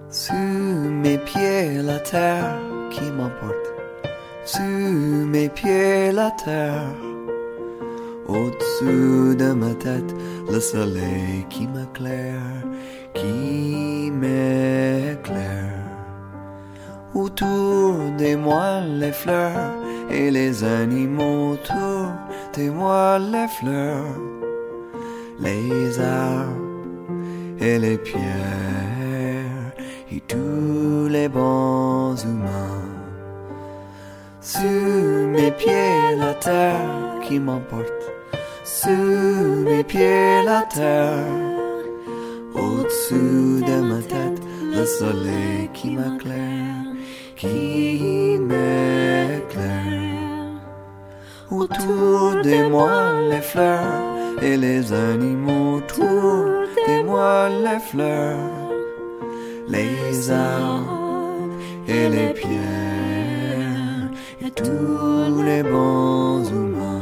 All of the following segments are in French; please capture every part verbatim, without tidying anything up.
Sous mes pieds la terre qui m'emporte, sous mes pieds la terre. Au-dessous de ma tête, le soleil qui m'éclaire, qui m'éclaire. Autour de moi les fleurs et les animaux autour de moi les fleurs, les arbres et les pierres et tous les bons humains. Sous mes pieds la terre qui m'emporte, sous mes pieds la terre. Au-dessous de ma tête, le soleil qui m'éclaire, qui m'éclaire. Autour de moi les fleurs et les animaux autour de moi les fleurs, les arbres et les pierres et tous les bons humains.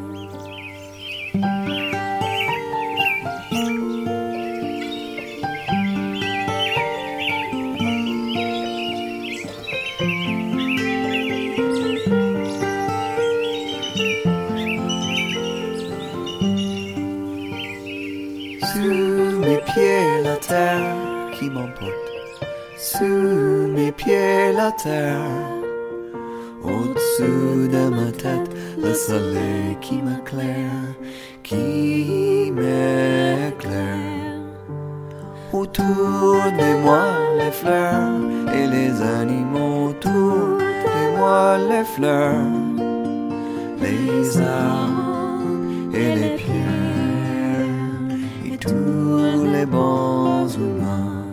Sous mes pieds la terre qui m'emporte, sous mes pieds la terre. Au-dessous de ma tête, le soleil qui m'éclaire, qui m'éclaire. Autour de moi les fleurs et les animaux autour de moi les fleurs, les arbres et les pierres et tous les bons humains.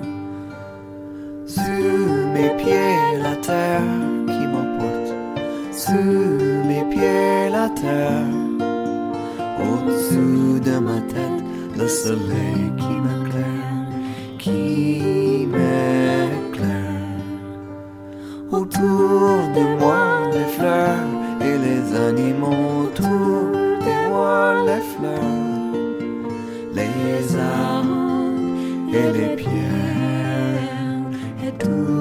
Sous mes pieds la terre qui m'emporte, sous mes pieds la terre. Au-dessous de ma tête, le soleil qui m'éclaire, qui m'éclaire. Autour de moi les fleurs et les animaux autour de moi les fleurs, les arbres et les pierres et tout.